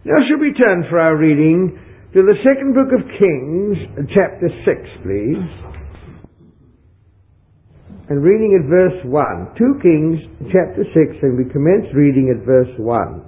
Now shall we turn for our reading to the second book of Kings, chapter 6, please. And reading at verse 1. 2 Kings, chapter 6, and we commence reading at verse 1.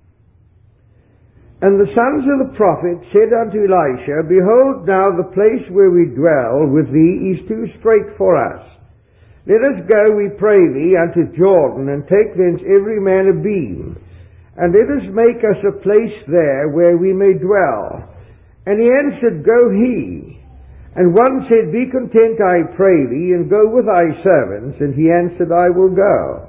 And the sons of the prophet said unto Elisha, Behold, now the place where we dwell with thee is too strait for us. Let us go, we pray thee, unto Jordan, and take thence every man a beam, and let us make us a place there where we may dwell. And he answered, Go he. And one said, Be content, I pray thee, and go with thy servants. And he answered, I will go.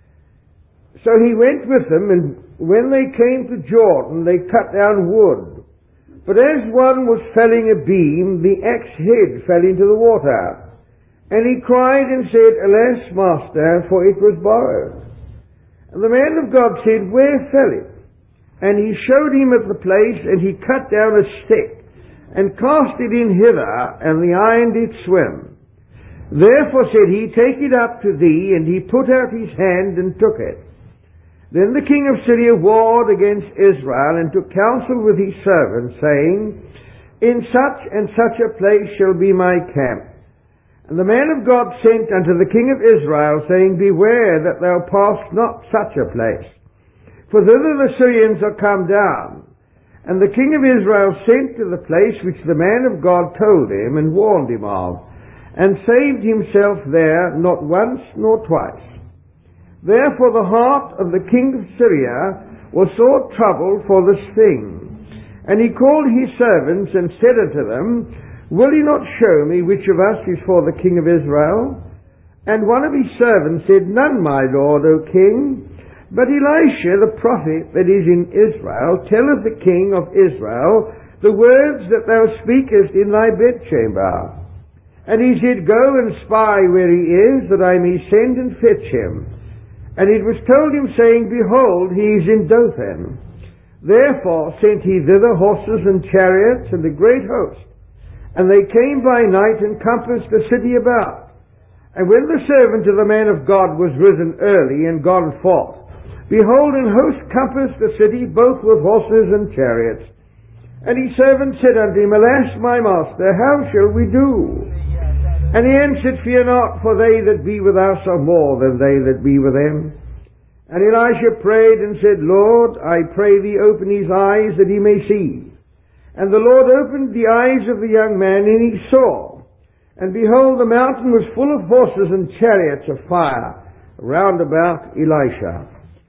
So he went with them, and when they came to Jordan, they cut down wood. But as one was felling a beam, the axe head fell into the water. And he cried and said, Alas, master, for it was borrowed. And the man of God said, Where fell it? And he showed him at the place, and he cut down a stick, and cast it in hither, and the iron did swim. Therefore said he, Take it up to thee, and he put out his hand and took it. Then the king of Syria warred against Israel, and took counsel with his servants, saying, In such and such a place shall be my camp. And the man of God sent unto the king of Israel, saying, Beware that thou pass not such a place, for thither the Syrians are come down. And the king of Israel sent to the place which the man of God told him, and warned him of, and saved himself there not once nor twice. Therefore the heart of the king of Syria was sore troubled for this thing. And he called his servants, and said unto them, Will ye not show me which of us is for the king of Israel? And one of his servants said, None, my lord, O king. But Elisha the prophet that is in Israel telleth the king of Israel the words that thou speakest in thy bedchamber. And he said, Go and spy where he is, that I may send and fetch him. And it was told him, saying, Behold, he is in Dothan. Therefore sent he thither horses and chariots and a great host. And they came by night and compassed the city about. And when the servant of the man of God was risen early and gone forth, behold, an host compassed the city, both with horses and chariots. And his servant said unto him, Alas, my master, how shall we do? And he answered, Fear not, for they that be with us are more than they that be with them. And Elisha prayed and said, Lord, I pray thee, open his eyes that he may see. And the Lord opened the eyes of the young man, and he saw. And behold, the mountain was full of horses and chariots of fire round about Elisha.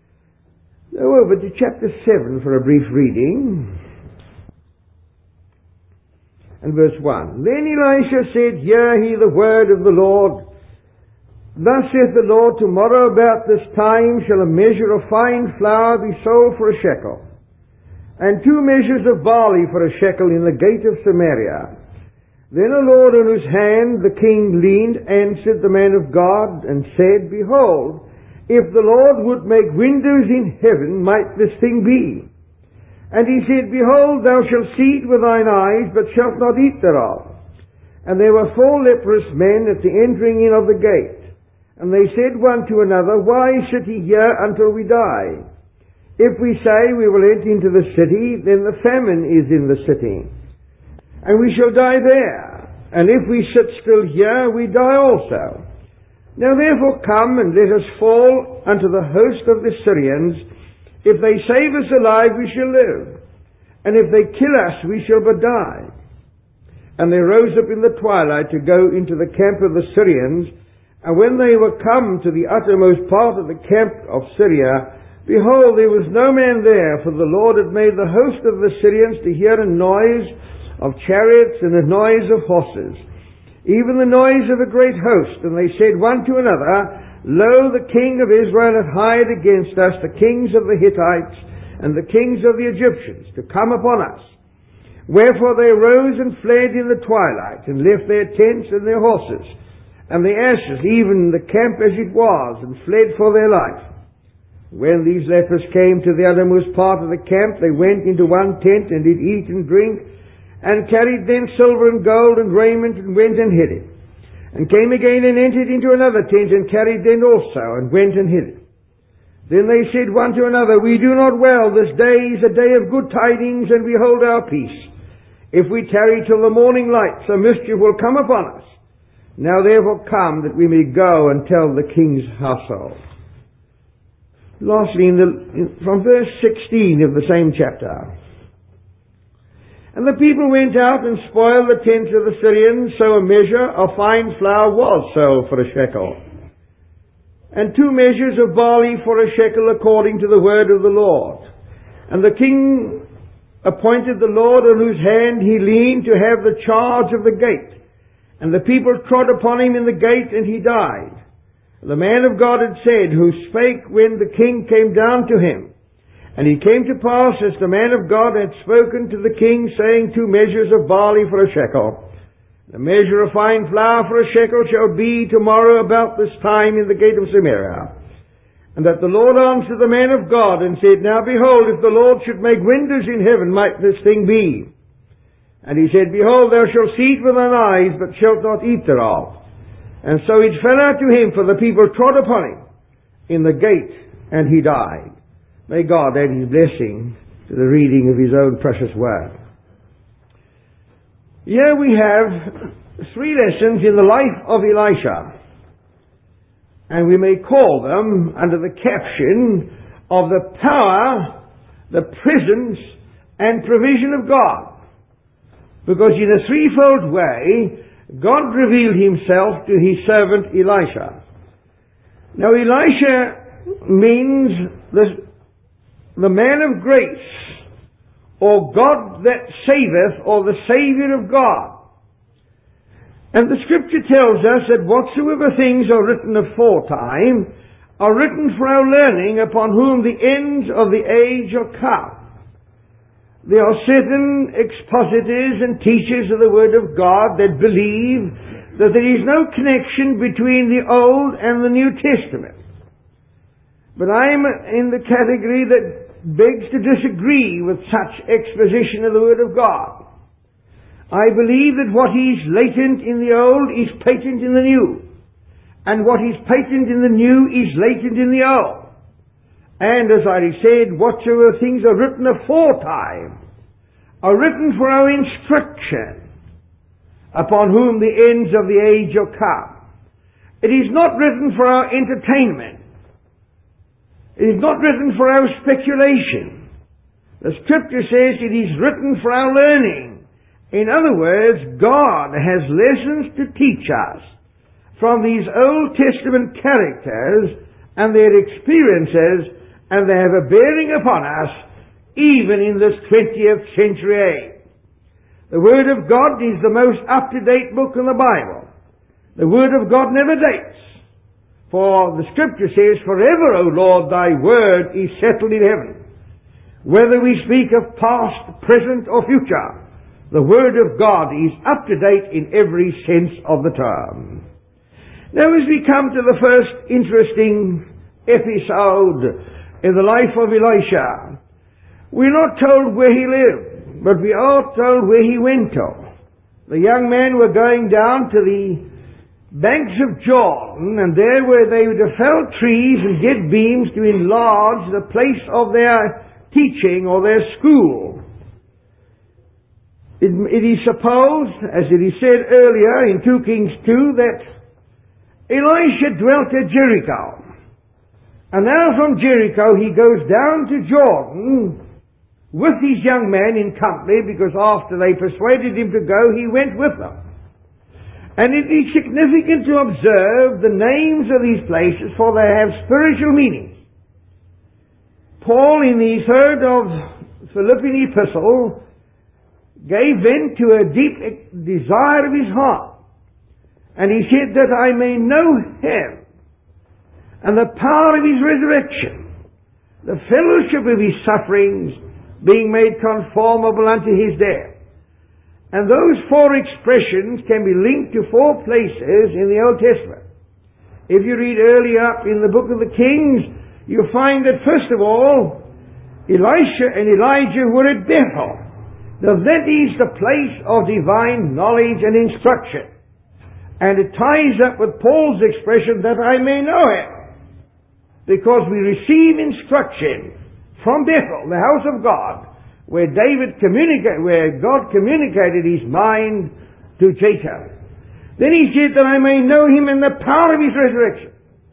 Now over to chapter 7 for a brief reading. And verse 1. Then Elisha said, Hear ye the word of the Lord. Thus saith the Lord, Tomorrow about this time shall a measure of fine flour be sold for a shekel, and 2 measures of barley for a shekel in the gate of Samaria. Then a lord on whose hand the king leaned answered the man of God, and said, Behold, if the Lord would make windows in heaven, might this thing be? And he said, Behold, thou shalt see it with thine eyes, but shalt not eat thereof. And there were 4 leprous men at the entering in of the gate. And they said one to another, Why sit ye here until we die? If we say we will enter into the city, then the famine is in the city, and we shall die there. And if we sit still here, we die also. Now therefore come, and let us fall unto the host of the Syrians. If they save us alive, we shall live, and if they kill us, we shall but die. And they rose up in the twilight to go into the camp of the Syrians. And when they were come to the uttermost part of the camp of Syria, behold, there was no man there, for the Lord had made the host of the Syrians to hear a noise of chariots and a noise of horses, even the noise of a great host. And they said one to another, Lo, the king of Israel hath hired against us the kings of the Hittites and the kings of the Egyptians to come upon us. Wherefore they rose and fled in the twilight, and left their tents and their horses, and the asses, even the camp as it was, and fled for their life. When these lepers came to the uttermost part of the camp, they went into one tent, and did eat and drink, and carried then silver and gold and raiment, and went and hid it. And came again and entered into another tent, and carried then also, and went and hid it. Then they said one to another, We do not well. This day is a day of good tidings, and we hold our peace. If we tarry till the morning light, so mischief will come upon us. Now therefore come, that we may go and tell the king's household. Lastly, from verse 16 of the same chapter. And the people went out and spoiled the tents of the Syrians, so a measure of fine flour was sold for a shekel, and 2 measures of barley for a shekel, according to the word of the Lord. And the king appointed the Lord, on whose hand he leaned, to have the charge of the gate. And the people trod upon him in the gate, and he died. The man of God had said, who spake when the king came down to him. And it came to pass, as the man of God had spoken to the king, saying, 2 measures of barley for a shekel, the measure of fine flour for a shekel shall be tomorrow about this time in the gate of Samaria. And that the Lord answered the man of God, and said, Now behold, if the Lord should make windows in heaven, might this thing be? And he said, Behold, thou shalt see it with thine eyes, but shalt not eat thereof. And so it fell out to him, for the people trod upon him in the gate, and he died. May God add his blessing to the reading of his own precious word. Here we have 3 lessons in the life of Elisha, and we may call them under the caption of the power, the presence, and provision of God. Because in a threefold way, God revealed himself to his servant Elisha. Now Elisha means the man of grace, or God that saveth, or the Saviour of God. And the Scripture tells us that whatsoever things are written aforetime are written for our learning, upon whom the ends of the age are come. There are certain expositors and teachers of the Word of God that believe that there is no connection between the Old and the New Testament. But I am in the category that begs to disagree with such exposition of the Word of God. I believe that what is latent in the Old is patent in the New, and what is patent in the New is latent in the Old. And as I said, whatsoever things are written aforetime are written for our instruction, upon whom the ends of the age are come. It is not written for our entertainment. It is not written for our speculation. The Scripture says it is written for our learning. In other words, God has lessons to teach us from these Old Testament characters and their experiences, and they have a bearing upon us even in this 20th century age. The Word of God is the most up-to-date book in the Bible. The Word of God never dates. For the Scripture says, Forever, O Lord, thy Word is settled in heaven. Whether we speak of past, present, or future, the Word of God is up-to-date in every sense of the term. Now as we come to the first interesting episode in the life of Elisha, we're not told where he lived, but we are told where he went to. The young men were going down to the banks of Jordan, and there where they would fell trees and get beams to enlarge the place of their teaching or their school. It is supposed, as it is said earlier in 2 Kings 2, that Elisha dwelt at Jericho. And now from Jericho he goes down to Jordan with his young man in company, because after they persuaded him to go, he went with them. And it is significant to observe the names of these places, for they have spiritual meanings. Paul, in the 3rd of Philippian epistle, gave vent to a deep desire of his heart. And he said, that I may know him, and the power of his resurrection, the fellowship of his sufferings, being made conformable unto his death. And those 4 expressions can be linked to 4 places in the Old Testament. If you read early up in the book of the Kings, you'll find that first of all, Elisha and Elijah were at Bethel. Now that is the place of divine knowledge and instruction. And it ties up with Paul's expression, that I may know him. because we receive instruction from Bethel, the house of God, where God communicated his mind to Jacob. Then he said that I may know him in the power of his resurrection.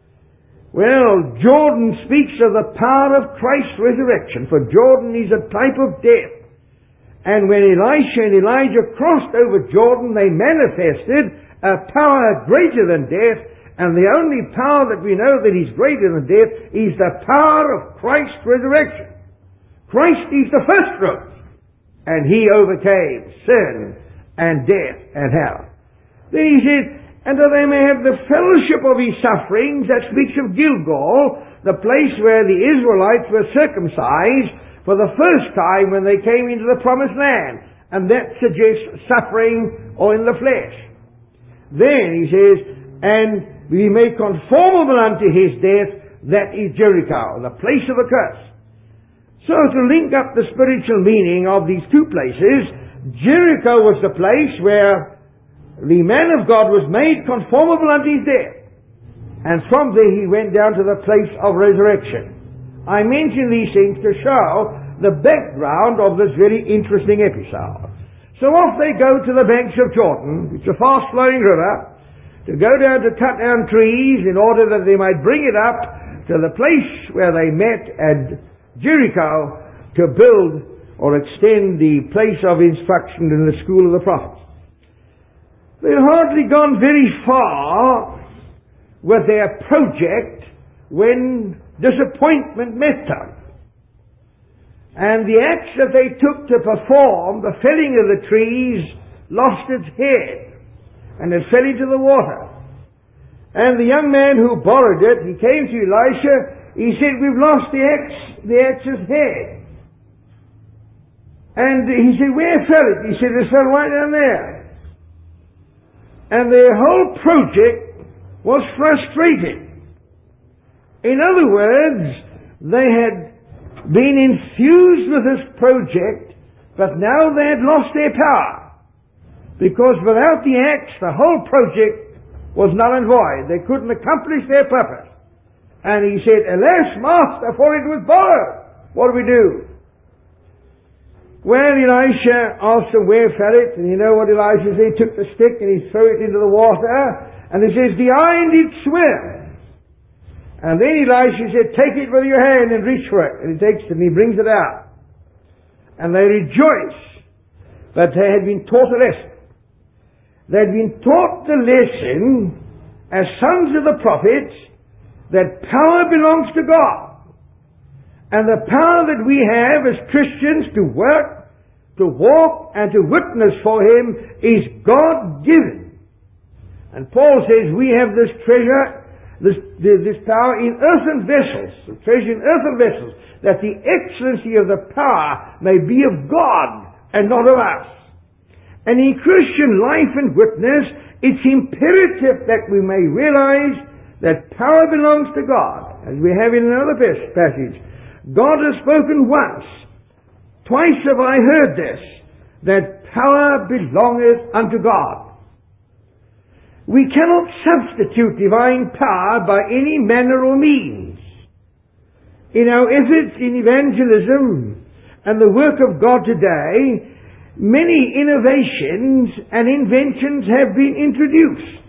Well, Jordan speaks of the power of Christ's resurrection, for Jordan is a type of death. And when Elisha and Elijah crossed over Jordan, they manifested a power greater than death, and the only power that we know that is greater than death is the power of Christ's resurrection. Christ is the first fruit, and he overcame sin and death and hell. Then he said, and that they may have the fellowship of his sufferings. That speaks of Gilgal, the place where the Israelites were circumcised for the first time when they came into the promised land. And that suggests suffering or in the flesh. Then he says, and be made conformable unto his death, that is Jericho, the place of the curse. So to link up the spiritual meaning of these two places, Jericho was the place where the man of God was made conformable unto his death. And from there he went down to the place of resurrection. I mention these things to show the background of this very interesting episode. So off they go to the banks of Jordan. It's a fast-flowing river, to go down to cut down trees in order that they might bring it up to the place where they met at Jericho to build or extend the place of instruction in the school of the prophets. They'd hardly gone very far with their project when disappointment met them. And the axe that they took to perform the felling of the trees lost its head, and it fell into the water. And the young man who borrowed it, he came to Elisha, he said, we've lost the axe's head. And he said, where fell it? He said, it fell right down there. And their whole project was frustrated. In other words, they had been infused with this project, but now they had lost their power. Because without the axe, the whole project was null and void. They couldn't accomplish their purpose. And he said, alas, master, for it was borrowed. What do we do? Well, Elisha asked him where fell it, and you know what Elisha said? He took the stick and he threw it into the water, and he says, the iron did swim. And then Elisha said, take it with your hand and reach for it. And he takes it and he brings it out. And they rejoice that they had been taught a lesson. They had been taught the lesson as sons of the prophets that power belongs to God. And the power that we have as Christians to work, to walk, and to witness for Him is God-given. And Paul says we have this treasure, this power in earthen vessels, the treasure in earthen vessels, that the excellency of the power may be of God and not of us. And in Christian life and witness, it's imperative that we may realize that power belongs to God. As we have in another passage, God has spoken once. Twice have I heard this, that power belongeth unto God. We cannot substitute divine power by any manner or means. In our efforts in evangelism and the work of God today, many innovations and inventions have been introduced.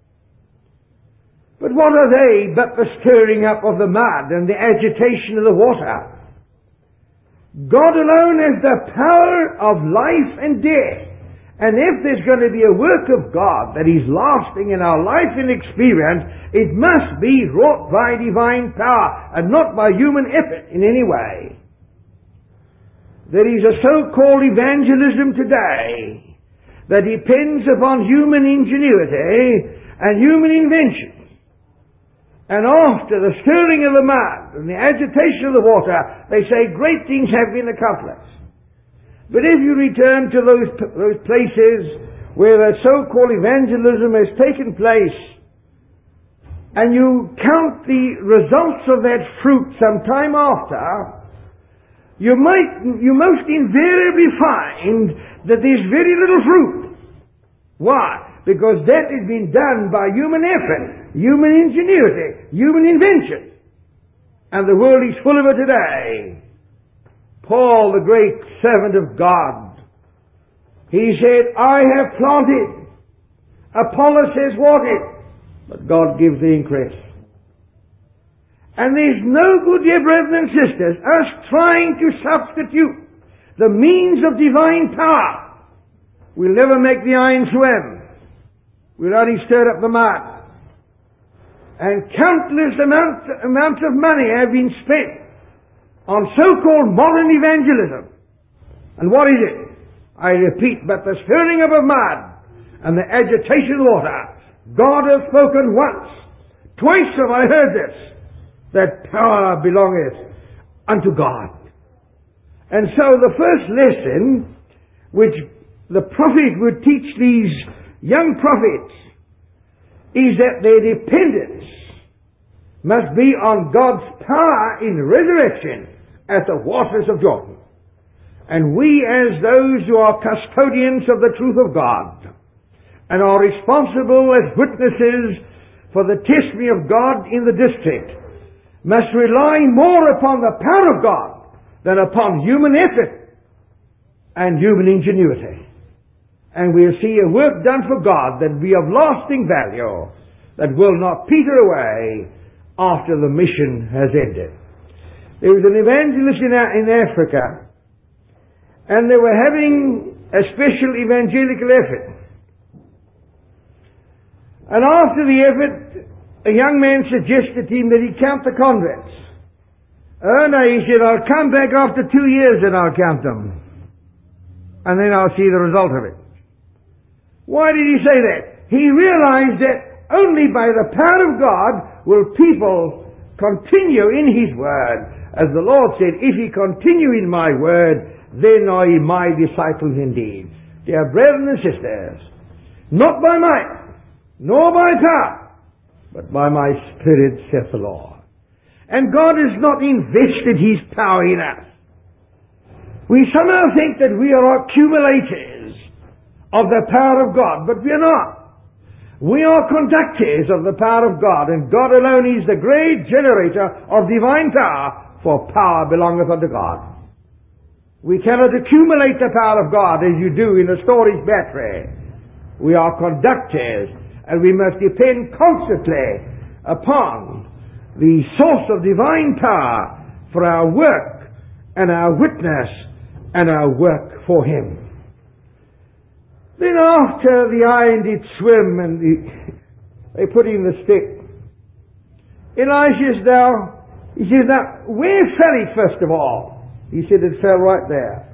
But what are they but the stirring up of the mud and the agitation of the water? God alone has the power of life and death. And if there's going to be a work of God that is lasting in our life and experience, it must be wrought by divine power and not by human effort in any way. There is a so-called evangelism today that depends upon human ingenuity and human invention. And after the stirring of the mud and the agitation of the water, they say great things have been accomplished. But if you return to those places where the so-called evangelism has taken place, and you count the results of that fruit some time after, you most invariably find that there's very little fruit. Why? Because that has been done by human effort, human ingenuity, human invention. And the world is full of it today. Paul, the great servant of God, he said, I have planted, Apollos has watered, but God gives the increase. And there's no good, dear brothers and sisters, us trying to substitute the means of divine power. We'll never make the iron swim. We'll only stir up the mud. And countless amounts of money have been spent on so-called modern evangelism. And what is it? I repeat, but the stirring up of mud and the agitation of water. God has spoken once. Twice have I heard this, that power belongeth unto God. And so the first lesson which the prophet would teach these young prophets is that their dependence must be on God's power in resurrection at the waters of Jordan. And we, as those who are custodians of the truth of God and are responsible as witnesses for the testimony of God in the district, must rely more upon the power of God than upon human effort and human ingenuity. And we'll see a work done for God that will be of lasting value, that will not peter away after the mission has ended. There was an evangelist in Africa, and they were having a special evangelical effort. And after the effort, a young man suggested to him that he count the converts. Oh no, he said, I'll come back after 2 years and I'll count them. And then I'll see the result of it. Why did he say that? He realized that only by the power of God will people continue in His Word. As the Lord said, if ye continue in my Word, then are ye my disciples indeed. Dear brethren and sisters, not by might, nor by power, but by my Spirit, saith the Lord. And God has not invested His power in us. We somehow think that we are accumulators of the power of God, but we are not. We are conductors of the power of God, and God alone is the great generator of divine power, for power belongeth unto God. We cannot accumulate the power of God as you do in a storage battery. We are conductors, and we must depend constantly upon the source of divine power for our work and our witness and our work for Him. Then after the iron did swim and they put in the stick, Elisha says, now, where fell it first of all? He said, it fell right there.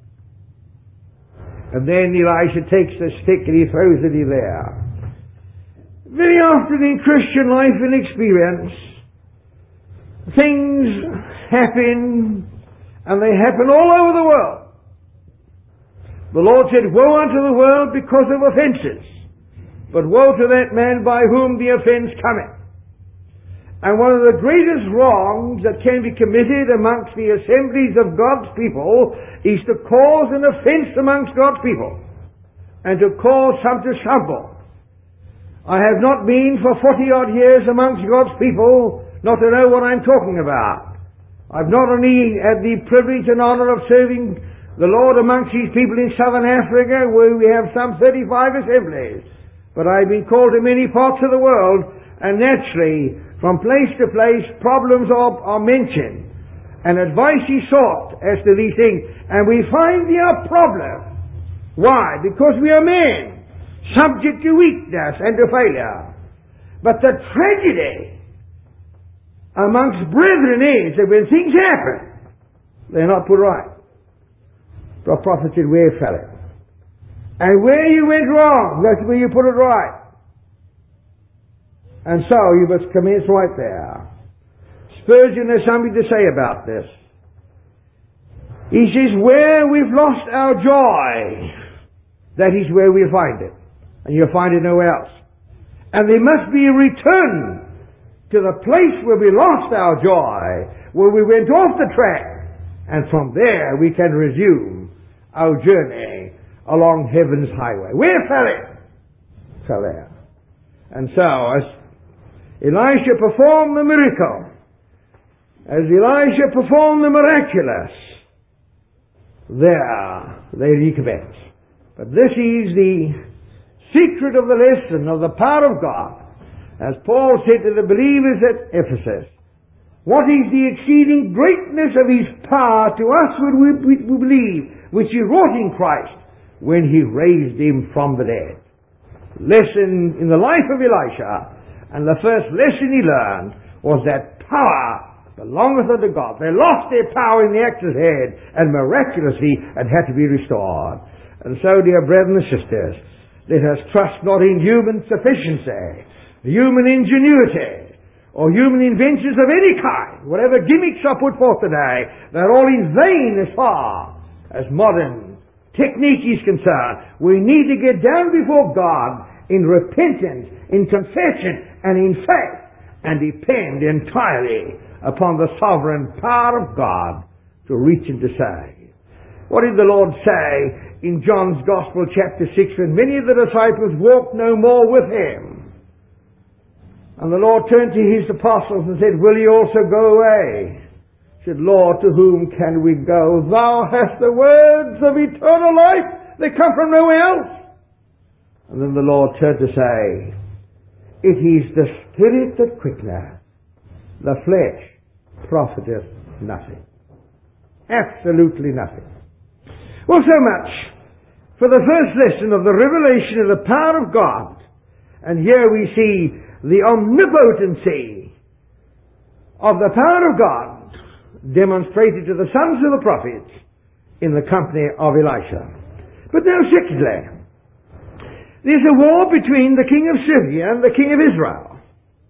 And then Elisha takes the stick and he throws it in there. Very often in Christian life and experience, things happen, and they happen all over the world. The Lord said, woe unto the world because of offences, but woe to that man by whom the offence cometh. And one of the greatest wrongs that can be committed amongst the assemblies of God's people is to cause an offence amongst God's people, and to cause some to stumble. I have not been for 40-odd years amongst God's people not to know what I'm talking about. I've not only had the privilege and honour of serving the Lord amongst His people in southern Africa, where we have some 35 assemblies, but I've been called to many parts of the world, and naturally, from place to place, problems are mentioned, and advice is sought as to these things, and we find there are problems. Why? Because we are men, subject to weakness and to failure. But the tragedy amongst brethren is that when things happen, they're not put right. The prophet said, where fell it? And where you went wrong, that's where you put it right. And so you must commence right there. Spurgeon has something to say about this. He says, where we've lost our joy, that is where we'll find it. And you'll find it nowhere else. And there must be a return to the place where we lost our joy, where we went off the track, and from there we can resume our journey along heaven's highway. Where fell it? Fell there. And so, as Elisha performed the miracle, as Elisha performed the miraculous, there they recommence. But this is the secret of the lesson of the power of God. As Paul said to the believers at Ephesus, what is the exceeding greatness of His power to us when we believe, which He wrought in Christ when He raised Him from the dead. Lesson in the life of Elisha, and the first lesson he learned was that power belongeth unto God. They lost their power in the axe's head, and miraculously it had to be restored. And so, dear brethren and sisters, let us trust not in human sufficiency, human ingenuity, or human inventions of any kind. Whatever gimmicks are put forth today, they're all in vain as far as modern technique is concerned. We need to get down before God in repentance, in confession, and in faith, and depend entirely upon the sovereign power of God to reach and to save. What did the Lord say in John's Gospel chapter 6 when many of the disciples walked no more with Him? And the Lord turned to His apostles and said, will ye also go away? He said, Lord, to whom can we go? Thou hast the words of eternal life. They come from nowhere else. And then the Lord turned to say, it is the Spirit that quickeneth, the flesh profiteth nothing. Absolutely nothing. Well, so much for the first lesson of the revelation of the power of God. And here we see the omnipotency of the power of God demonstrated to the sons of the prophets in the company of Elisha. But now, secondly, there's a war between the king of Syria and the king of Israel.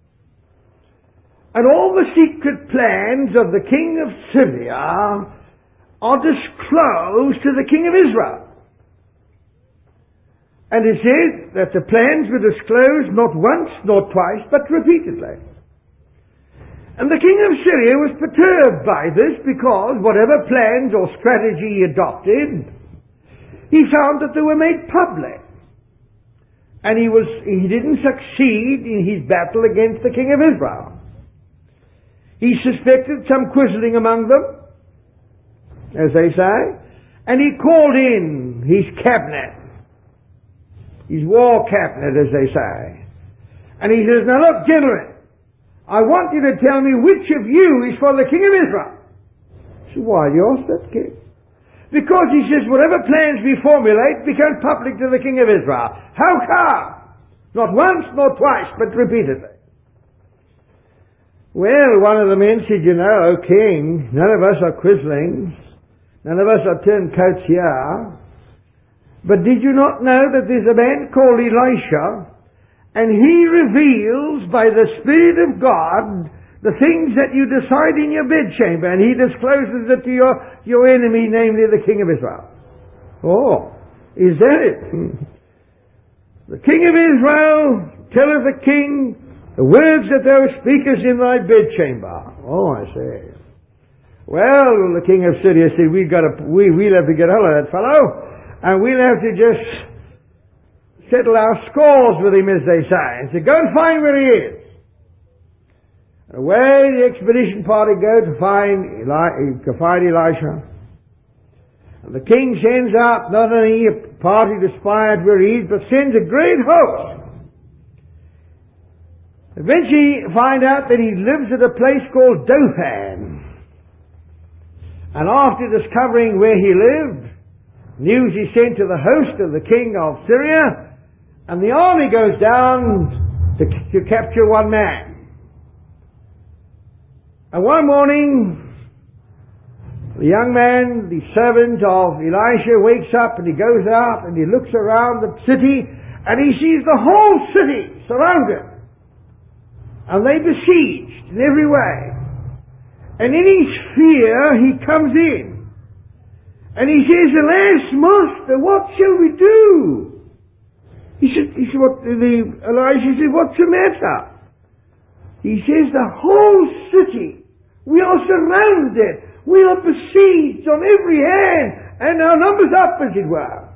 And all the secret plans of the king of Syria are disclosed to the king of Israel. And it says that the plans were disclosed not once nor twice, but repeatedly. And the king of Syria was perturbed by this because whatever plans or strategy he adopted, he found that they were made public. And he didn't succeed in his battle against the king of Israel. He suspected some quizzling among them, as they say, and he called in his cabinet, his war cabinet, as they say. And he says, now look, gentlemen, I want you to tell me which of you is for the king of Israel. So why do you ask that, king? Because he says, whatever plans we formulate become public to the king of Israel. How come? Not once, nor twice, but repeatedly. Well, one of the men said, you know, O king, none of us are quislings. None of us are turncoats here. But did you not know that there's a man called Elisha, and he reveals by the Spirit of God the things that you decide in your bedchamber, and he discloses it to your enemy, namely the king of Israel. Oh, is that it? The king of Israel telleth the king the words that thou speakest in thy bedchamber. Oh, I say. Well, the king of Syria said, we'll have to get hold of that fellow, and we'll have to just settle our scores with him, as they say. And so go and find where he is. Away the expedition party go to find Elisha. And the king sends out not only a party to spy out where he is, but sends a great host. Eventually find out that he lives at a place called Dothan. And after discovering where he lived, news is sent to the host of the king of Syria, and the army goes down to capture one man. And one morning, the young man, the servant of Elisha, wakes up and he goes out and he looks around the city and he sees the whole city surrounded. And they besieged in every way. And in his fear, he comes in. And he says, alas, master, what shall we do? Elisha said, what's the matter? He says, the whole city, we are surrounded. We are besieged on every hand, and our numbers up, as it were.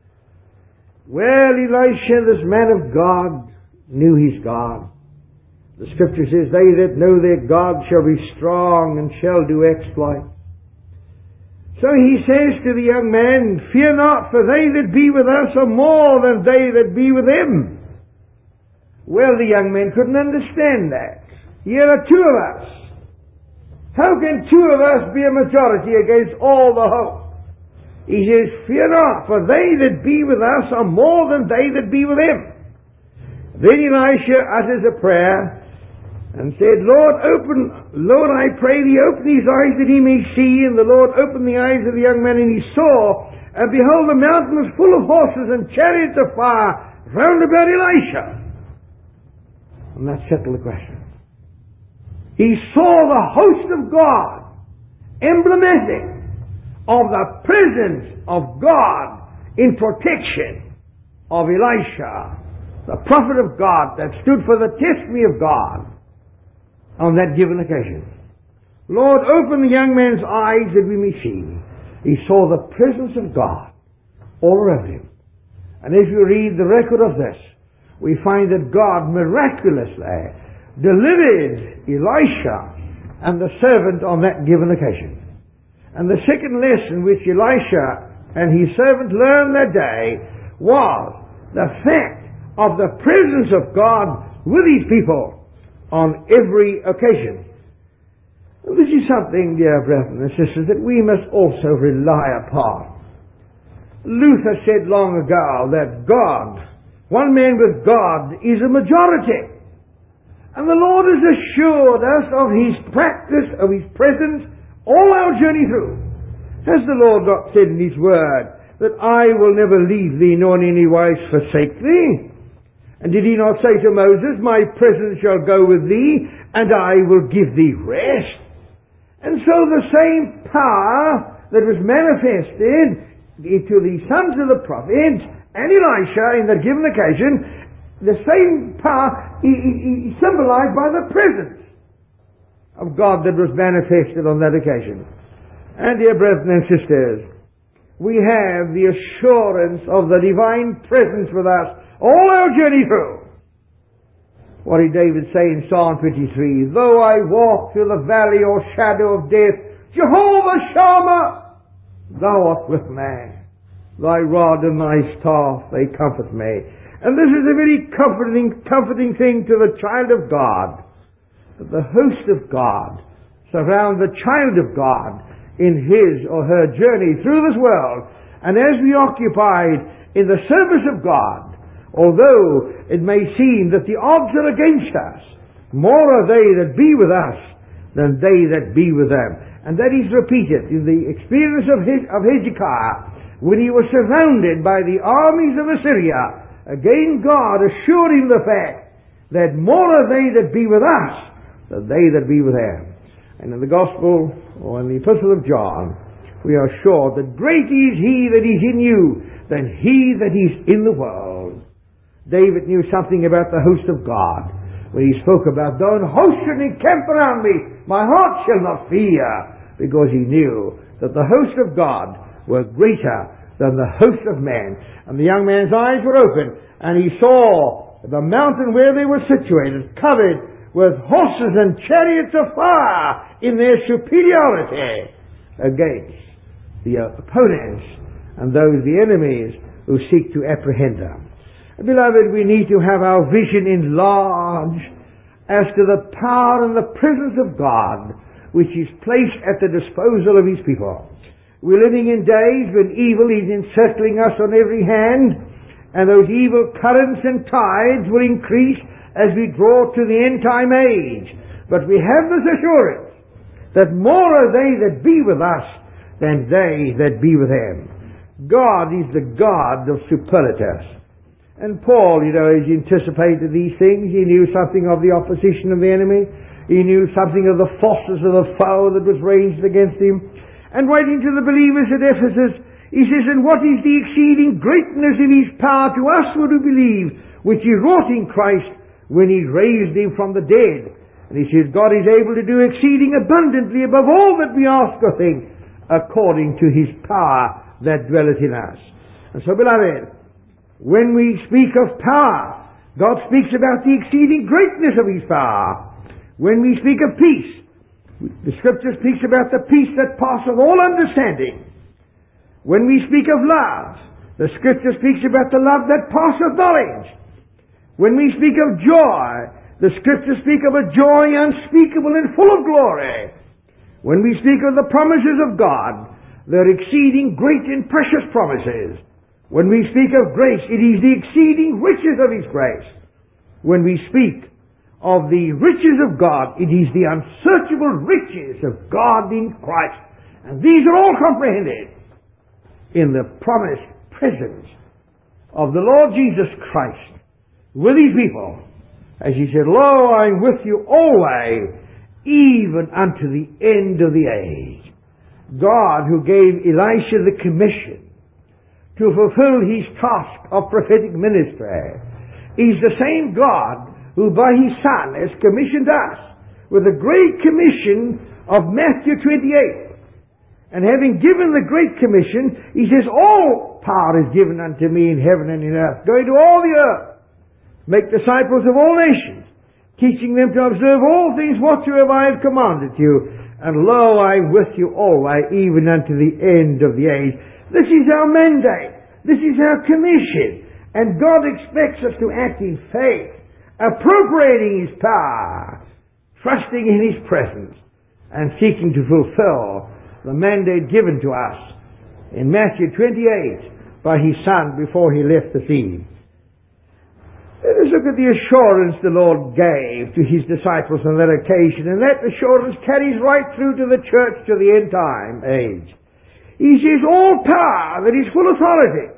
Well, Elisha, this man of God, knew his God. The Scripture says, they that know their God shall be strong and shall do exploits. So he says to the young man, fear not, for they that be with us are more than they that be with him. Well, the young man couldn't understand that. Here are two of us. How can two of us be a majority against all the host? He says, fear not, for they that be with us are more than they that be with him. Then Elisha utters a prayer and said, Lord, I pray thee, open his eyes that he may see. And the Lord opened the eyes of the young man, and he saw, and behold, the mountain was full of horses and chariots of fire round about Elisha. And that settled the question. He saw the host of God, emblematic of the presence of God in protection of Elisha, the prophet of God that stood for the testimony of God on that given occasion. Lord, open the young man's eyes that we may see. He saw the presence of God all around him. And if you read the record of this, we find that God miraculously delivered Elisha and the servant on that given occasion. And the second lesson which Elisha and his servant learned that day was the fact of the presence of God with his people on every occasion. And this is something, dear brethren and sisters, that we must also rely upon. Luther said long ago that God, one man with God, is a majority. And the Lord has assured us of his practice, of his presence, all our journey through. Has the Lord not said in his word that I will never leave thee nor in any wise forsake thee? And did he not say to Moses, my presence shall go with thee, and I will give thee rest? And so the same power that was manifested to the sons of the prophets and Elisha in that given occasion, the same power is symbolized by the presence of God that was manifested on that occasion. And dear brethren and sisters, we have the assurance of the divine presence with us all our journey through. What did David say in Psalm 23? Though I walk through the valley or shadow of death, Jehovah Shammah, thou art with me. Thy rod and thy staff, they comfort me. And this is a very comforting thing to the child of God, that the host of God surround the child of God in his or her journey through this world. And as we occupied in the service of God, although it may seem that the odds are against us, more are they that be with us than they that be with them. And that is repeated in the experience of Hezekiah when he was surrounded by the armies of Assyria. Again God assured him the fact that more are they that be with us than they that be with them. And in the Gospel, or in the Epistle of John, we are sure that greater is he that is in you than he that is in the world. David knew something about the host of God when he spoke about, though an host should encamp around me, my heart shall not fear, because he knew that the host of God were greater than the host of man. And the young man's eyes were open, and he saw the mountain where they were situated covered with horses and chariots of fire in their superiority against the opponents and those, the enemies, who seek to apprehend them. Beloved, we need to have our vision enlarged as to the power and the presence of God which is placed at the disposal of his people. We're living in days when evil is encircling us on every hand, and those evil currents and tides will increase as we draw to the end time age. But we have this assurance that more are they that be with us than they that be with them. God is the God of superlatives. And Paul, as he anticipated these things, he knew something of the opposition of the enemy. He knew something of the forces of the foe that was raged against him. And writing to the believers at Ephesus, he says, and what is the exceeding greatness of his power to us who do believe, which he wrought in Christ when he raised him from the dead. And he says, God is able to do exceeding abundantly above all that we ask or think, according to his power that dwelleth in us. And so, beloved, when we speak of power, God speaks about the exceeding greatness of His power. When we speak of peace, the Scripture speaks about the peace that passeth all understanding. When we speak of love, the Scripture speaks about the love that passeth knowledge. When we speak of joy, the Scripture speak of a joy unspeakable and full of glory. When we speak of the promises of God, they're exceeding great and precious promises. When we speak of grace, it is the exceeding riches of His grace. When we speak of the riches of God, it is the unsearchable riches of God in Christ. And these are all comprehended in the promised presence of the Lord Jesus Christ with His people. As He said, Lo, I am with you always, even unto the end of the age. God, who gave Elisha the commission to fulfill his task of prophetic ministry, is the same God who by His Son has commissioned us with the great commission of Matthew 28. And having given the great commission, He says, all power is given unto me in heaven and in earth. Go into all the earth, make disciples of all nations, teaching them to observe all things whatsoever I have commanded you. And lo, I am with you always, even unto the end of the age. This is our mandate. This is our commission. And God expects us to act in faith, appropriating His power, trusting in His presence, and seeking to fulfill the mandate given to us in Matthew 28 by His Son before He left the scene. Let us look at the assurance the Lord gave to His disciples on that occasion, and that assurance carries right through to the church to the end time age. He says, all power that is full authority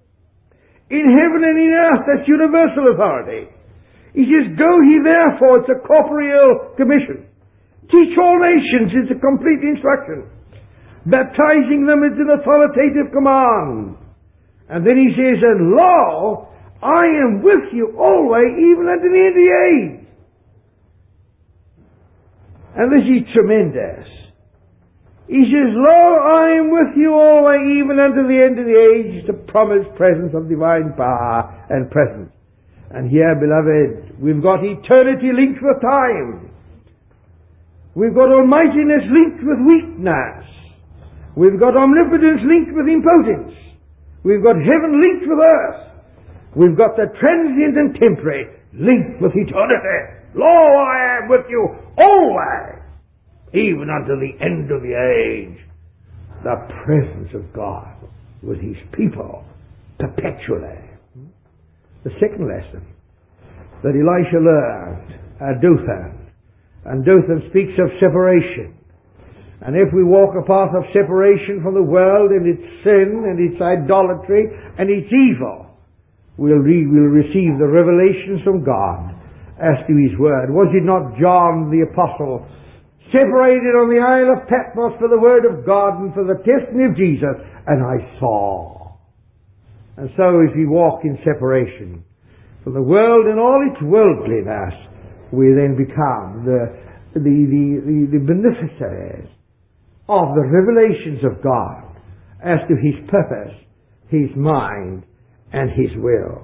in heaven and in earth, that's universal authority. He says, go ye therefore, it's a corporeal commission. Teach all nations, it's a complete instruction. Baptizing them, it's an authoritative command. And then He says, and lo, I am with you always, even unto the end of the age. And this is tremendous. He says, lo, I am with you always, even unto the end of the age, the promised presence of divine power and presence. And here, beloved, we've got eternity linked with time. We've got almightiness linked with weakness. We've got omnipotence linked with impotence. We've got heaven linked with earth. We've got the transient and temporary linked with eternity. Lo, I am with you always, even unto the end of the age. The presence of God with His people perpetually. The second lesson that Elisha learned at Dothan. And Dothan speaks of separation. And if we walk a path of separation from the world and its sin and its idolatry and its evil, we'll receive the revelations from God as to His Word. Was it not John the Apostle, separated on the Isle of Patmos for the Word of God and for the testimony of Jesus, and I saw. And so as we walk in separation from the world and all its worldliness, we then become the beneficiaries of the revelations of God as to His purpose, His mind, and His will.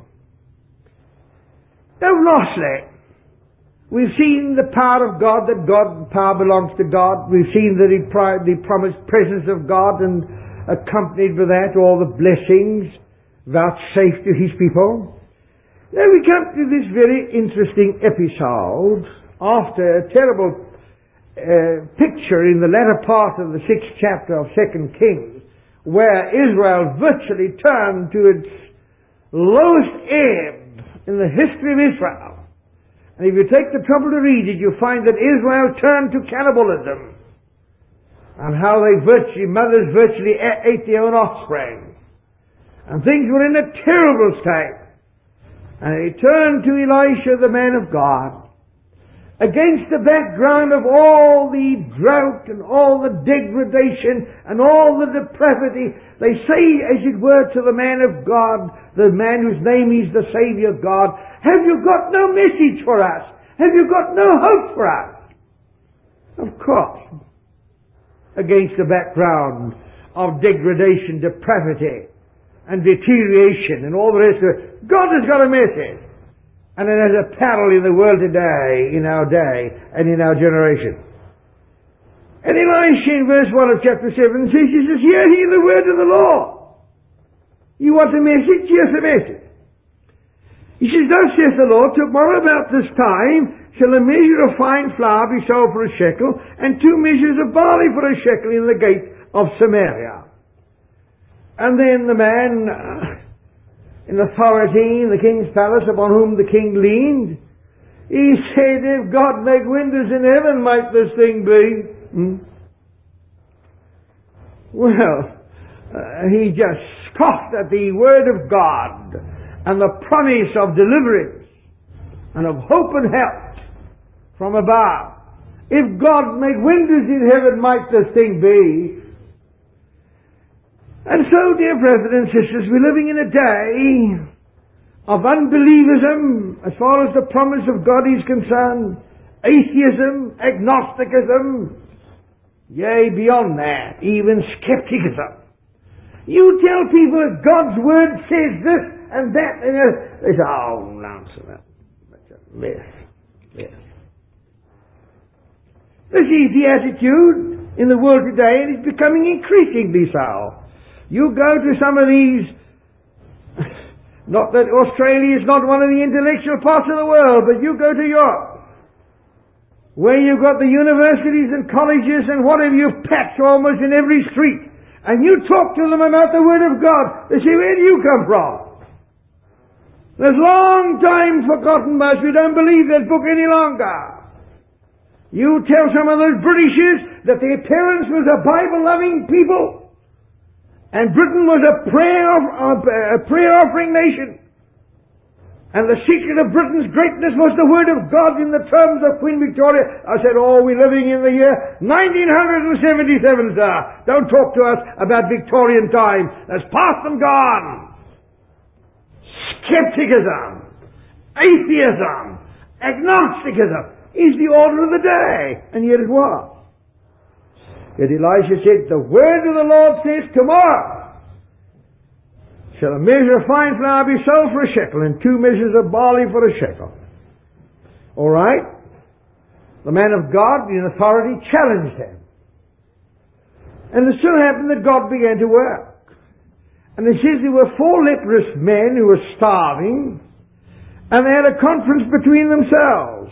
Now lastly, we've seen the power of God, that God power belongs to God. We've seen the promised presence of God, and accompanied with that all the blessings vouchsafed to His people. Now we come to this very interesting episode after a terrible picture in the latter part of the 6th chapter of 2 Kings, where Israel virtually turned to its lowest ebb in the history of Israel. And if you take the trouble to read it, you'll find that Israel turned to cannibalism, and how mothers virtually ate their own offspring. And things were in a terrible state. And they turned to Elisha, the man of God, against the background of all the drought and all the degradation and all the depravity. They say, as it were, to the man of God, the man whose name is the Savior God, have you got no message for us? Have you got no hope for us? Of course, against the background of degradation, depravity, and deterioration and all the rest of it, God has got a message. And it has a parallel in the world today, in our day, and in our generation. And Elisha in verse 1 of chapter 7 says, he says, hear ye the word of the Lord. You want a message? Here's the message. He says, thus saith the Lord, tomorrow about this time shall a measure of fine flour be sold for a shekel, and 2 measures of barley for a shekel in the gate of Samaria. And then the man in authority in the king's palace, upon whom the king leaned, he said, if God make windows in heaven, might this thing be? Well, he just scoffed at the word of God and the promise of deliverance and of hope and help from above. If God make windows in heaven, might this thing be? And so, dear brethren and sisters, we're living in a day of unbelievism as far as the promise of God is concerned, atheism, agnosticism, yea, beyond that, even skepticism. You tell people that God's Word says this and that, and they say, oh, nonsense, that's a myth. Yes. This is the attitude in the world today, and it's becoming increasingly so. You go to some of these, not that Australia is not one of the intellectual parts of the world, but you go to Europe, where you've got the universities and colleges and whatever, you've packed almost in every street, and you talk to them about the Word of God, they say, where do you come from? There's long time forgotten by us, we don't believe that book any longer. You tell some of those Britishers that their parents was a Bible-loving people, and Britain was a prayer offering nation. And the secret of Britain's greatness was the Word of God in the terms of Queen Victoria. I said, oh, we're living in the year 1977, sir. Don't talk to us about Victorian time. That's past and gone. Skepticism, atheism, agnosticism is the order of the day. And yet it was. Yet Elisha said, the word of the Lord says, tomorrow shall a measure of fine flour be sold for a shekel, and 2 measures of barley for a shekel. All right? The man of God in authority challenged him. And it so happened that God began to work. And it says there were 4 leprous men who were starving, and they had a conference between themselves.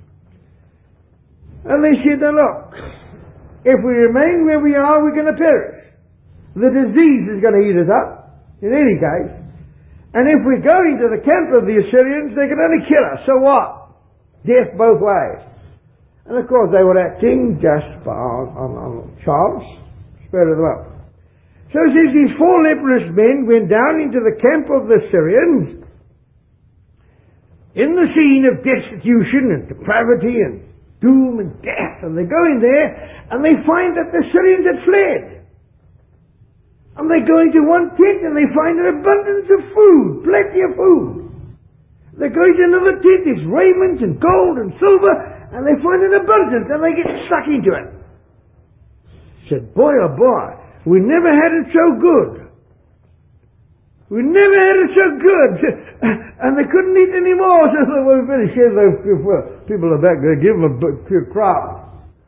And they said, now look, if we remain where we are, we're going to perish. The disease is going to eat us up, in any case. And if we go into the camp of the Assyrians, they can only kill us. So what? Death both ways. And of course they were acting just on chance, spur of the moment. So it says these 4 leprous men went down into the camp of the Assyrians in the scene of destitution and depravity and doom and death, and they go in there and they find that the Syrians had fled, and they go into one tent and they find an abundance of food, plenty of food. They go into another tent, there's raiment and gold and silver, and they find an abundance, and they get stuck into it. Said, boy oh boy, we never had it so good. We never had it so good. And they couldn't eat any more. So they were very sure those people are back there, give them a crowd.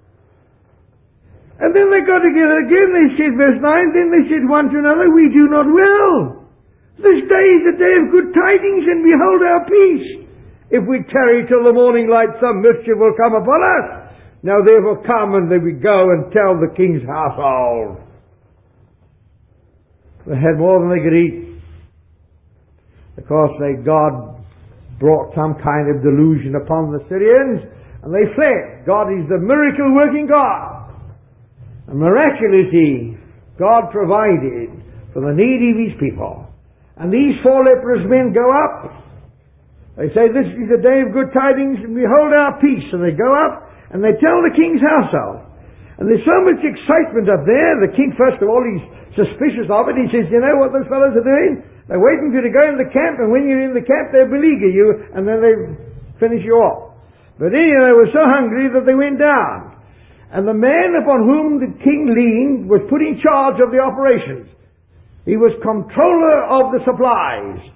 And then they got together again, they said, verse 9, then they said one to another, we do not well. This day is a day of good tidings, and behold our peace. If we tarry till the morning light, some mischief will come upon us. Now therefore come, and then we go and tell the king's household. They had more than they could eat. Because God brought some kind of delusion upon the Syrians, and they fled. God is the miracle working God. And miraculously, God provided for the need of His people. And these 4 leprous men go up. They say, this is the day of good tidings, and behold our peace. And they go up, and they tell the king's household. And there's so much excitement up there. The king, first of all, he's suspicious of it. He says, you know what those fellows are doing? They're waiting for you to go in the camp, and when you're in the camp, they beleaguer you, and then they finish you off. But anyway, they were so hungry that they went down. And the man upon whom the king leaned was put in charge of the operations. He was controller of the supplies.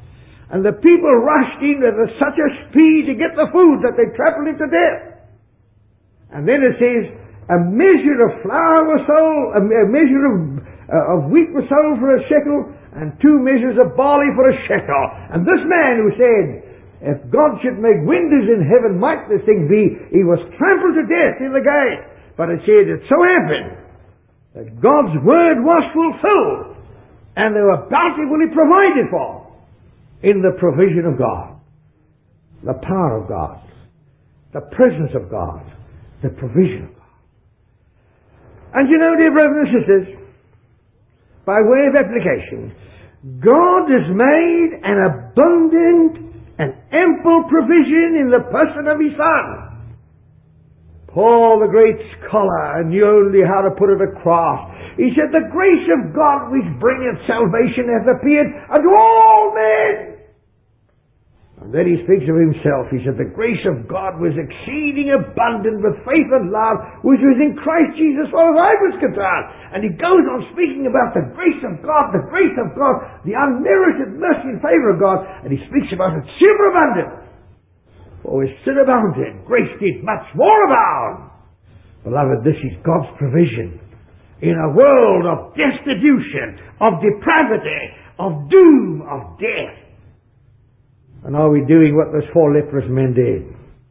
And the people rushed in with such a speed to get the food that they trampled it to death. And then it says, a measure of flour was sold, a measure of wheat was sold for a shekel, and 2 measures of barley for a shekel. And this man who said, if God should make windows in heaven, might this thing be, he was trampled to death in the gate. But it said, it so happened that God's word was fulfilled, and they were bountifully provided for in the provision of God, the power of God, the presence of God, the provision of God. And you know, dear brothers and sisters, by way of application, God has made an abundant and ample provision in the person of His Son. Paul, the great scholar, knew only how to put it across. He said, the grace of God which bringeth salvation hath appeared unto all men. And then he speaks of himself. He said, the grace of God was exceeding abundant with faith and love, which was in Christ Jesus, as far as I was concerned. And he goes on speaking about the grace of God, the unmerited mercy and favor of God. And he speaks about it superabundant. For where sin abounded, grace did much more abound. Beloved, this is God's provision in a world of destitution, of depravity, of doom, of death. And are we doing what those 4 leprous men did?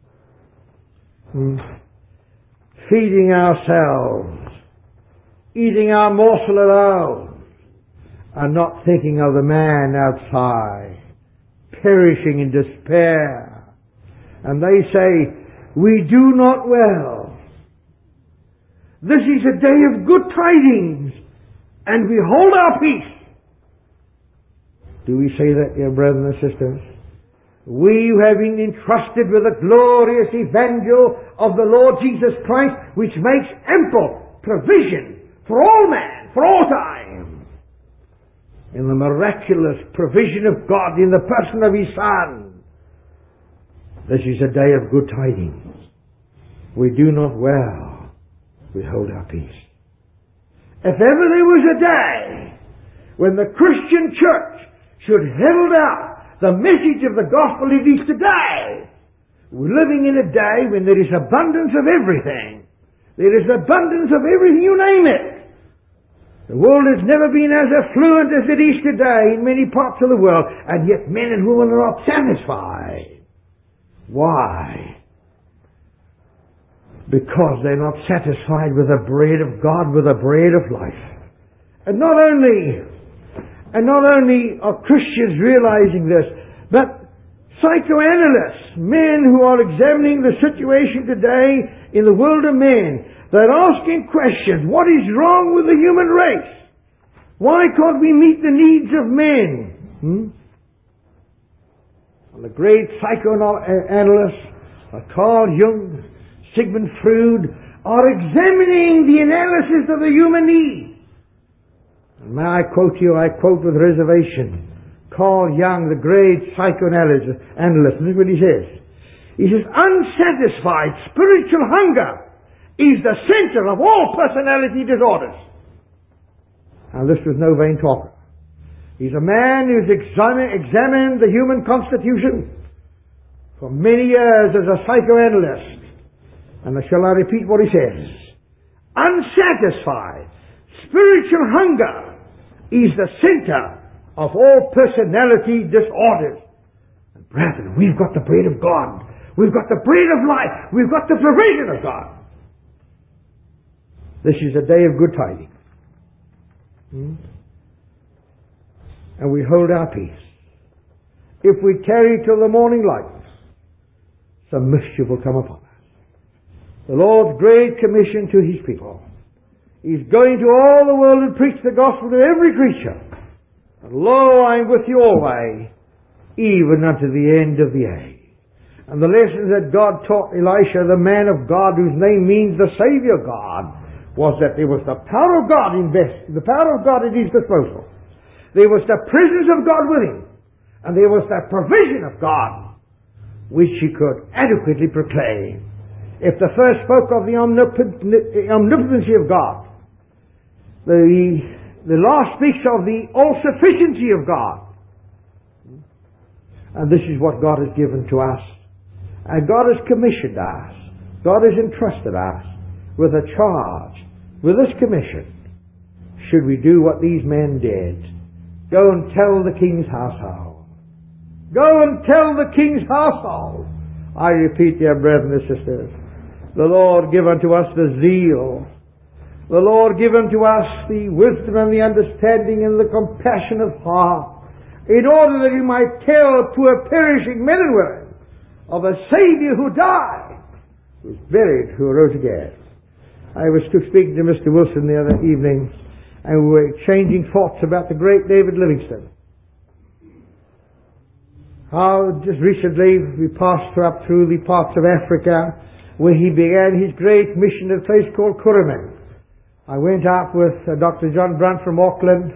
Feeding ourselves, eating our morsel alone, and not thinking of the man outside, perishing in despair. And they say, we do not well. This is a day of good tidings, and we hold our peace. Do we say that, dear brothers and sisters? We who have been entrusted with the glorious evangel of the Lord Jesus Christ, which makes ample provision for all man, for all time, in the miraculous provision of God in the person of His Son. This is a day of good tidings. We do not well, we hold our peace. If ever there was a day when the Christian church should herald out the message of the gospel, it is today. We're living in a day when there is abundance of everything. There is abundance of everything, you name it. The world has never been as affluent as it is today in many parts of the world, and yet men and women are not satisfied. Why? Because they're not satisfied with the bread of God, with the bread of life. And not only are Christians realizing this, but psychoanalysts, men who are examining the situation today in the world of men, they're asking questions. What is wrong with the human race? Why can't we meet the needs of men? And the great psychoanalysts, Carl Jung, Sigmund Freud, are examining the analysis of the human need. May I quote you, I quote with reservation, Carl Jung, the great psychoanalyst. This is what he says. He says, unsatisfied spiritual hunger is the center of all personality disorders. Now this was no vain talker. He's a man who's examined the human constitution for many years as a psychoanalyst. And shall I repeat what he says? Unsatisfied spiritual hunger is the center of all personality disorders. And brethren, we've got the bread of God. We've got the bread of life. We've got the provision of God. This is a day of good tidings. And we hold our peace. If we tarry till the morning light, some mischief will come upon us. The Lord's great commission to His people is going to all the world and preach the gospel to every creature. And lo, I am with you always, even unto the end of the age. And the lessons that God taught Elisha, the man of God, whose name means the Savior God, was that there was the power of God the power of God at His disposal. There was the presence of God with Him. And there was the provision of God, which He could adequately proclaim. If the first spoke of the omnipotency of God, the last speaks of the all-sufficiency of God. And this is what God has given to us. And God has commissioned us. God has entrusted us with a charge, with this commission. Should we do what these men did? Go and tell the king's household. Go and tell the king's household. I repeat, dear brethren and sisters, the Lord give unto us the zeal. The Lord give unto us the wisdom and the understanding and the compassion of heart, in order that we might tell poor perishing men and women of a Saviour who died, who was buried, who arose again. I was speaking to Mr. Wilson the other evening, and we were exchanging thoughts about the great David Livingstone. How just recently we passed up through the parts of Africa where he began his great mission at a place called Kuruman. I went up with Dr. John Brunt from Auckland.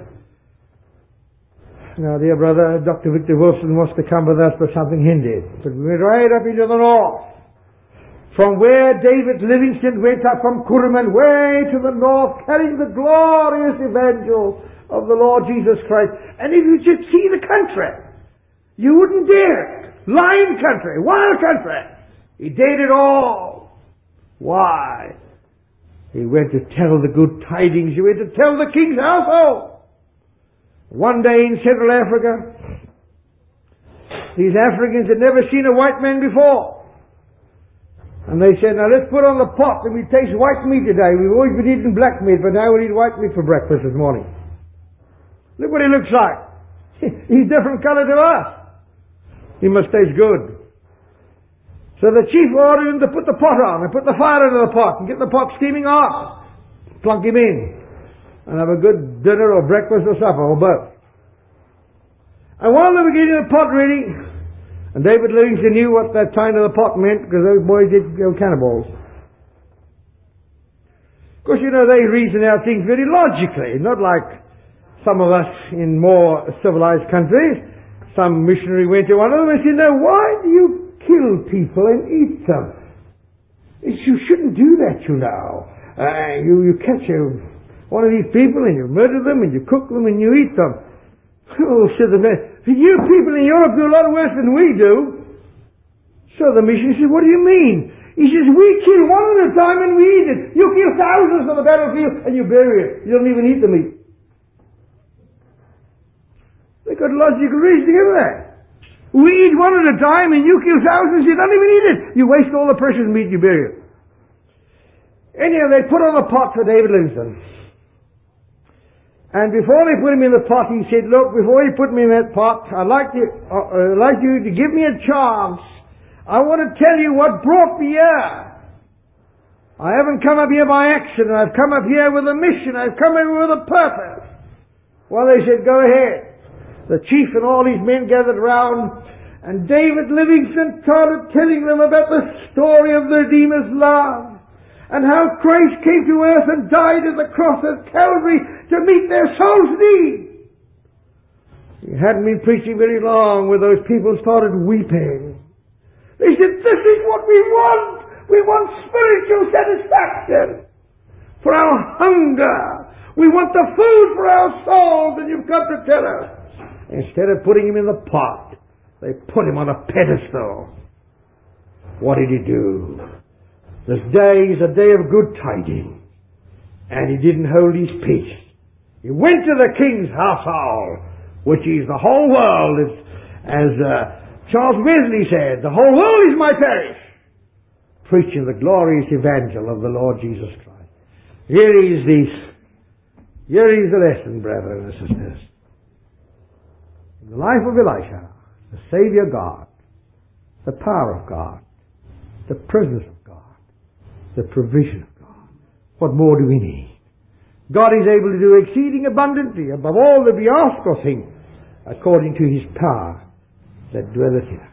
Now, dear brother, Dr. Victor Wilson wants to come with us, but something hindered. But we went right up into the north. From where David Livingstone went up from Kuruman way to the north, carrying the glorious evangel of the Lord Jesus Christ. And if you should see the country, you wouldn't dare it. Lion country, wild country. He did it all. Why? He went to tell the good tidings. He went to tell the king's household. One day in Central Africa, these Africans had never seen a white man before. And they said, now let's put on the pot and we taste white meat today. We've always been eating black meat, but now we'll eat white meat for breakfast this morning. Look what he looks like. He's different colour to us. He must taste good. So the chief ordered him to put the pot on and put the fire into the pot and get the pot steaming hot. Plunk him in and have a good dinner or breakfast or supper or both. And while they were getting the pot ready, and David Livingstone knew what that kind of the pot meant because those boys did go cannibals. Of course, you know, they reason out things very logically, not like some of us in more civilized countries. Some missionary went to one of them and said, now why do you kill people and eat them? You shouldn't do that, you know. You catch one of these people and you murder them and you cook them and you eat them. Oh, said the man, you people in Europe do a lot worse than we do. So the missionary said, what do you mean? He says, we kill one at a time and we eat it. You kill thousands on the battlefield and you bury it. You don't even eat the meat. They got logical reasoning of that. We eat one at a time and you kill thousands, you don't even eat it. You waste all the precious meat, you bury it. Anyhow, they put on the pot for David Livingstone. And before they put him in the pot, he said, look, before you put me in that pot, I'd like you to give me a chance. I want to tell you what brought me here. I haven't come up here by accident. I've come up here with a mission. I've come here with a purpose. Well, they said, go ahead. The chief and all his men gathered round, and David Livingstone started telling them about the story of the Redeemer's love, and how Christ came to earth and died at the cross of Calvary to meet their soul's need. He hadn't been preaching very long when those people started weeping. They said, this is what we want. We want spiritual satisfaction for our hunger. We want the food for our souls, and you've got to tell us. Instead of putting him in the pot, they put him on a pedestal. What did he do? This day is a day of good tidings. And he didn't hold his peace. He went to the king's household, which is the whole world. As Charles Wesley said, the whole world is my parish, preaching the glorious evangel of the Lord Jesus Christ. Here is the lesson, brethren and sisters. The life of Elisha, the Saviour God, the power of God, the presence of God, the provision of God. What more do we need? God is able to do exceeding abundantly above all that we ask or think, according to his power that dwelleth in us.